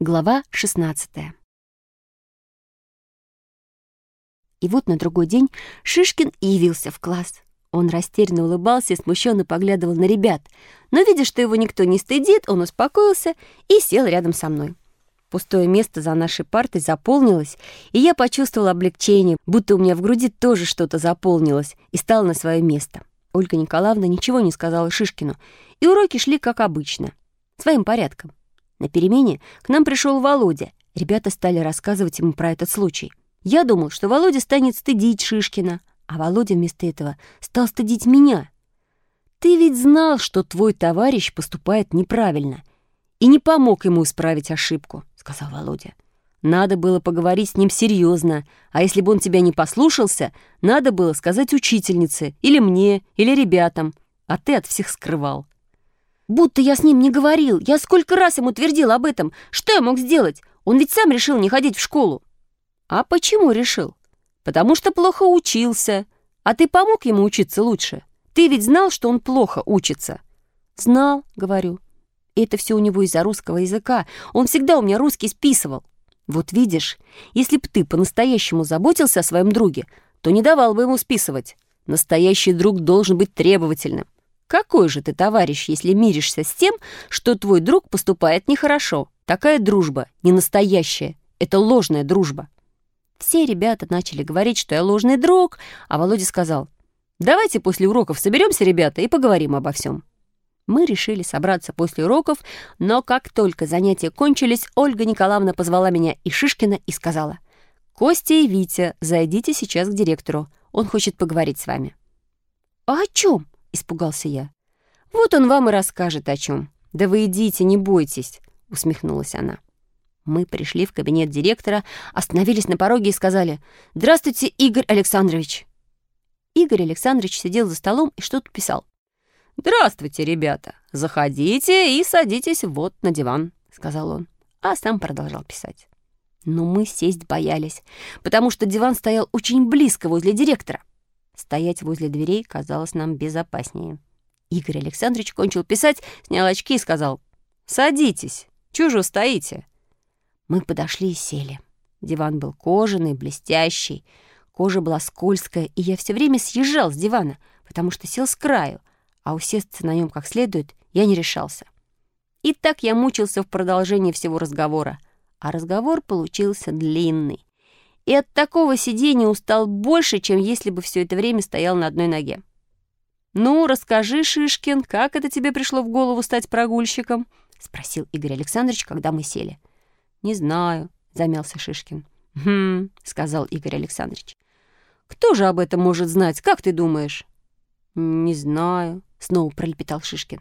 Глава 16. И вот на другой день Шишкин явился в класс. Он растерянно улыбался и смущенно поглядывал на ребят. Но, видя, что его никто не стыдит, он успокоился и сел рядом со мной. Пустое место за нашей партой заполнилось, и я почувствовала облегчение, будто у меня в груди тоже что-то заполнилось и стало на свое место. Ольга Николаевна ничего не сказала Шишкину, и уроки шли как обычно, своим порядком. На перемене к нам пришел Володя. Ребята стали рассказывать ему про этот случай. Я думал, что Володя станет стыдить Шишкина, а Володя вместо этого стал стыдить меня. «Ты ведь знал, что твой товарищ поступает неправильно, и не помог ему исправить ошибку», — сказал Володя. «Надо было поговорить с ним серьезно, а если бы он тебя не послушался, надо было сказать учительнице, или мне, или ребятам, а ты от всех скрывал». «Будто я с ним не говорил. Я сколько раз ему твердил об этом. Что я мог сделать? Он ведь сам решил не ходить в школу». «А почему решил? Потому что плохо учился. А ты помог ему учиться лучше? Ты ведь знал, что он плохо учится?» «Знал», — говорю. «И это все у него из-за русского языка. Он всегда у меня русский списывал. Вот видишь, если б ты по-настоящему заботился о своем друге, то не давал бы ему списывать. Настоящий друг должен быть требовательным. Какой же ты товарищ, если миришься с тем, что твой друг поступает нехорошо? Такая дружба не настоящая, это ложная дружба». Все ребята начали говорить, что я ложный друг, а Володя сказал: «Давайте после уроков соберемся, ребята, и поговорим обо всем». Мы решили собраться после уроков, но как только занятия кончились, Ольга Николаевна позвала меня и Шишкина и сказала: «Костя и Витя, зайдите сейчас к директору, он хочет поговорить с вами». «А о чем?» — испугался я. «Вот он вам и расскажет о чем. Да вы идите, не бойтесь», — усмехнулась она. Мы пришли в кабинет директора, остановились на пороге и сказали: «Здравствуйте, Игорь Александрович». Игорь Александрович сидел за столом и что-то писал. «Здравствуйте, ребята. Заходите и садитесь вот на диван», — сказал он, а сам продолжал писать. Но мы сесть боялись, потому что диван стоял очень близко возле директора. Стоять возле дверей казалось нам безопаснее. Игорь Александрович кончил писать, снял очки и сказал: «Садитесь, чего же стоите?» Мы подошли и сели. Диван был кожаный, блестящий. Кожа была скользкая, и я все время съезжал с дивана, потому что сел с краю, а усесться на нем как следует я не решался. И так я мучился в продолжении всего разговора. А разговор получился длинный. И от такого сидения устал больше, чем если бы все это время стоял на одной ноге. «Ну, расскажи, Шишкин, как это тебе пришло в голову стать прогульщиком?» — спросил Игорь Александрович, когда мы сели. «Не знаю», — замялся Шишкин. Сказал Игорь Александрович. «Кто же об этом может знать, как ты думаешь?» «Не знаю», — снова пролепетал Шишкин.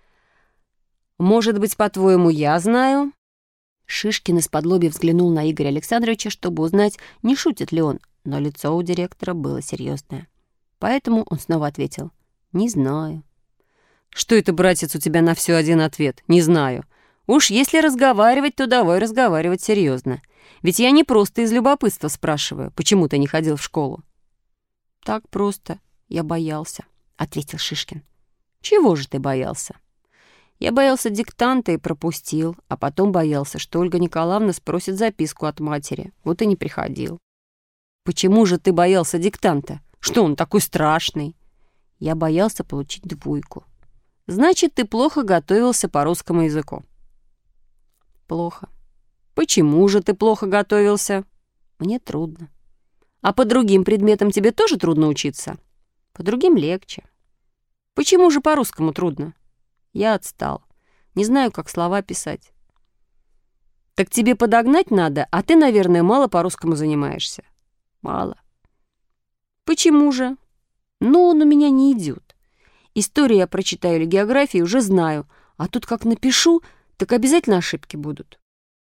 «Может быть, по-твоему, я знаю?» Шишкин исподлобья взглянул на Игоря Александровича, чтобы узнать, не шутит ли он, но лицо у директора было серьезное. Поэтому он снова ответил: «Не знаю». «Что это, братец, у тебя на все один ответ? Не знаю. Уж если разговаривать, то давай разговаривать серьезно. Ведь я не просто из любопытства спрашиваю, почему ты не ходил в школу». «Так просто. Я боялся», — ответил Шишкин. «Чего же ты боялся?» «Я боялся диктанта и пропустил, а потом боялся, что Ольга Николаевна спросит записку от матери. Вот и не приходил». «Почему же ты боялся диктанта? Что он такой страшный?» «Я боялся получить двойку». «Значит, ты плохо готовился по русскому языку». «Плохо». «Почему же ты плохо готовился?» «Мне трудно». «А по другим предметам тебе тоже трудно учиться?» «По другим легче». «Почему же по русскому трудно?» «Я отстал. Не знаю, как слова писать». «Так тебе подогнать надо, а ты, наверное, мало по-русскому занимаешься». «Мало». «Почему же?» «Ну, он у меня не идет. Историю я прочитаю или географию уже знаю, а тут как напишу, так обязательно ошибки будут».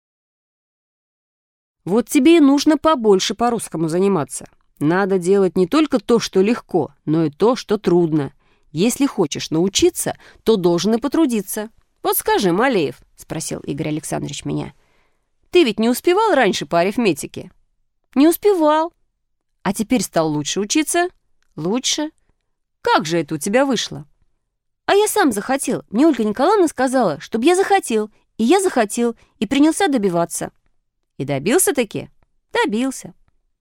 «Вот тебе и нужно побольше по-русскому заниматься. Надо делать не только то, что легко, но и то, что трудно. Если хочешь научиться, то должен и потрудиться. Вот скажи, Малеев, — спросил Игорь Александрович меня, — ты ведь не успевал раньше по арифметике?» «Не успевал». «А теперь стал лучше учиться?» «Лучше». «Как же это у тебя вышло?» «А я сам захотел. Мне Ольга Николаевна сказала, чтобы я захотел, И я захотел, и принялся добиваться. И добился-таки? Добился.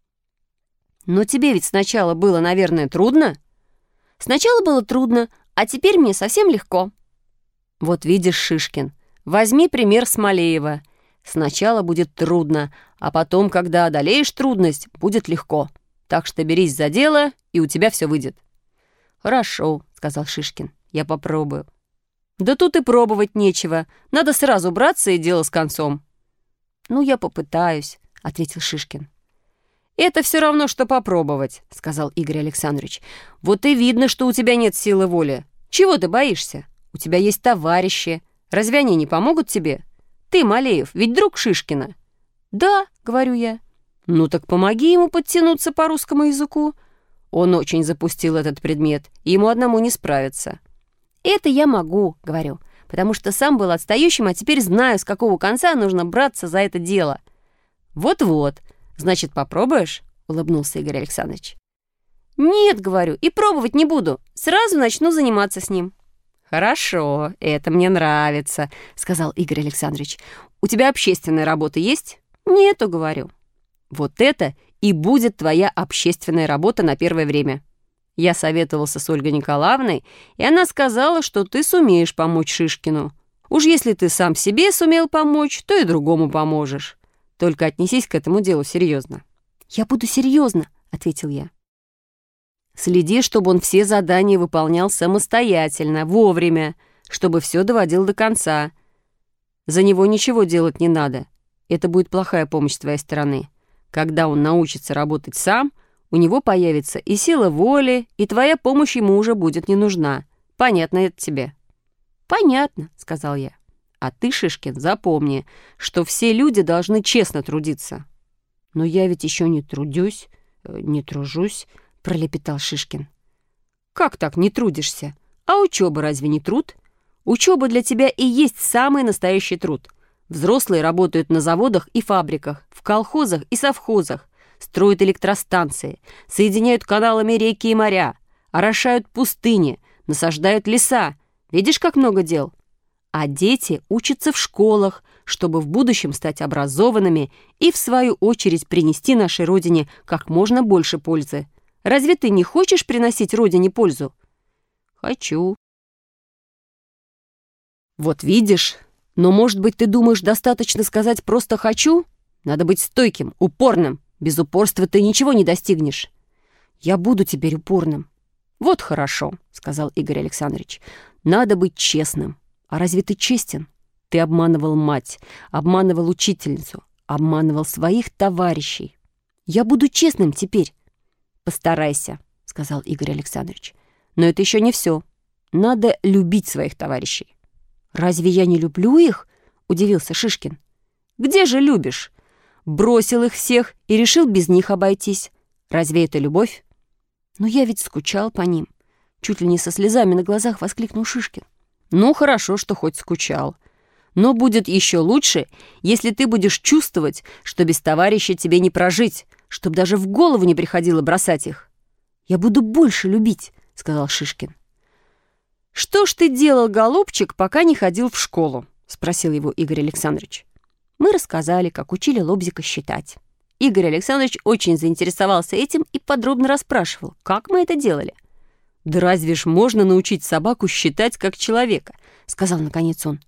Но тебе ведь сначала было, наверное, трудно? Сначала было трудно, а теперь мне совсем легко. Вот видишь, Шишкин, возьми пример с Малеева. Сначала будет трудно, а потом, когда одолеешь трудность, будет легко. Так что берись за дело, и у тебя все выйдет. «Хорошо», — сказал Шишкин, — «я попробую». «Да тут и пробовать нечего. Надо сразу браться, и дело с концом». «Ну, я попытаюсь», — ответил Шишкин. «Это все равно, что попробовать», — сказал Игорь Александрович. «Вот и видно, что у тебя нет силы воли. Чего ты боишься? У тебя есть товарищи. Разве они не помогут тебе? Ты, Малеев, ведь друг Шишкина». «Да», — говорю я. «Ну так помоги ему подтянуться по русскому языку. Он очень запустил этот предмет, и ему одному не справиться». «Это я могу», — говорю, «потому что сам был отстающим, а теперь знаю, с какого конца нужно браться за это дело». «Вот-вот. Значит, попробуешь?» — улыбнулся Игорь Александрович. «Нет, — говорю, — и пробовать не буду. Сразу начну заниматься с ним». «Хорошо, это мне нравится», — сказал Игорь Александрович. «У тебя общественная работа есть?» «Нету, — говорю». «Вот это и будет твоя общественная работа на первое время. Я советовался с Ольгой Николаевной, и она сказала, что ты сумеешь помочь Шишкину. Уж если ты сам себе сумел помочь, то и другому поможешь. Только отнесись к этому делу серьезно». «Я буду серьезно», — ответил я. «Следи, чтобы он все задания выполнял самостоятельно, вовремя, чтобы все доводил до конца. За него ничего делать не надо. Это будет плохая помощь с твоей стороны. Когда он научится работать сам, у него появится и сила воли, и твоя помощь ему уже будет не нужна. Понятно это тебе?» «Понятно», — сказал я. «А ты, Шишкин, запомни, что все люди должны честно трудиться». «Но я ведь еще не трудюсь, не тружусь», — пролепетал Шишкин. «Как так не трудишься? А учеба разве не труд? Учеба для тебя и есть самый настоящий труд. Взрослые работают на заводах и фабриках, в колхозах и совхозах, строят электростанции, соединяют каналами реки и моря, орошают пустыни, насаждают леса. Видишь, как много дел? А дети учатся в школах, чтобы в будущем стать образованными и, в свою очередь, принести нашей Родине как можно больше пользы. Разве ты не хочешь приносить Родине пользу?» «Хочу». «Вот видишь, но, может быть, ты думаешь, достаточно сказать просто «хочу»? Надо быть стойким, упорным. Без упорства ты ничего не достигнешь». «Я буду теперь упорным». «Вот хорошо», — сказал Игорь Александрович. «Надо быть честным. А разве ты честен? Ты обманывал мать, обманывал учительницу, обманывал своих товарищей. Я буду честным теперь». «Постарайся», — сказал Игорь Александрович. «Но это еще не все. Надо любить своих товарищей». «Разве я не люблю их?» — удивился Шишкин. «Где же любишь? Бросил их всех и решил без них обойтись. Разве это любовь?» «Но я ведь скучал по ним», — чуть ли не со слезами на глазах воскликнул Шишкин. «Ну, хорошо, что хоть скучал. Но будет еще лучше, если ты будешь чувствовать, что без товарища тебе не прожить, чтобы даже в голову не приходило бросать их». «Я буду больше любить», — сказал Шишкин. «Что ж ты делал, голубчик, пока не ходил в школу?» — спросил его Игорь Александрович. Мы рассказали, как учили Лобзика считать. Игорь Александрович очень заинтересовался этим и подробно расспрашивал, как мы это делали. «Да разве ж можно научить собаку считать как человека?» — сказал наконец он.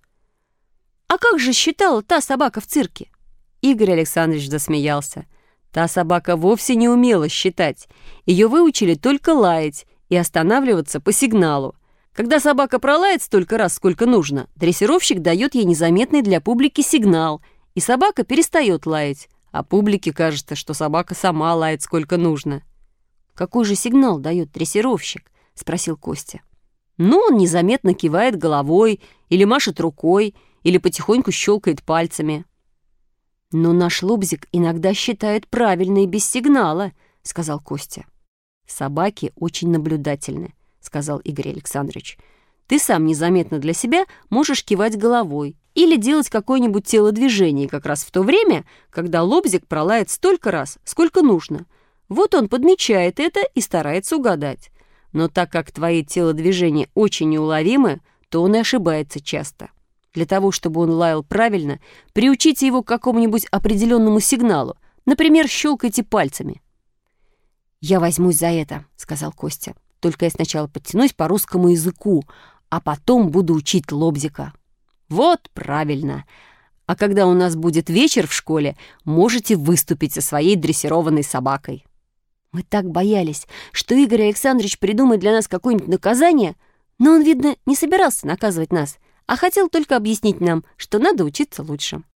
«А как же считала та собака в цирке?» Игорь Александрович засмеялся. Та собака вовсе не умела считать. Ее выучили только лаять и останавливаться по сигналу. Когда собака пролает столько раз, сколько нужно, дрессировщик дает ей незаметный для публики сигнал, и собака перестает лаять, а публике кажется, что собака сама лает сколько нужно. «Какой же сигнал дает дрессировщик?» — спросил Костя. «Ну, он незаметно кивает головой, или машет рукой, или потихоньку щелкает пальцами». «Но наш Лобзик иногда считает правильно и без сигнала», — сказал Костя. «Собаки очень наблюдательны», — сказал Игорь Александрович. «Ты сам незаметно для себя можешь кивать головой или делать какое-нибудь телодвижение как раз в то время, когда Лобзик пролает столько раз, сколько нужно. Вот он подмечает это и старается угадать. Но так как твои телодвижения очень неуловимы, то он и ошибается часто. Для того, чтобы он лаял правильно, приучите его к какому-нибудь определенному сигналу. Например, щелкайте пальцами. «Я возьмусь за это», — сказал Костя. «Только я сначала подтянусь по русскому языку, а потом буду учить Лобзика». «Вот правильно. А когда у нас будет вечер в школе, можете выступить со своей дрессированной собакой». Мы так боялись, что Игорь Александрович придумает для нас какое-нибудь наказание, но он, видно, не собирался наказывать нас, а хотел только объяснить нам, что надо учиться лучше.